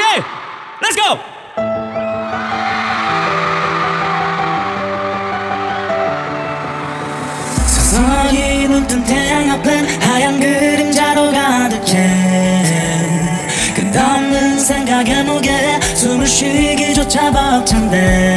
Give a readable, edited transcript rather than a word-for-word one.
오케이, 렛츠 고. 서서히 눈뜬 태양 앞은 하얀 그림자로 가득해. 끝없는 생각에 무게 숨을 쉬기조차 벅찬데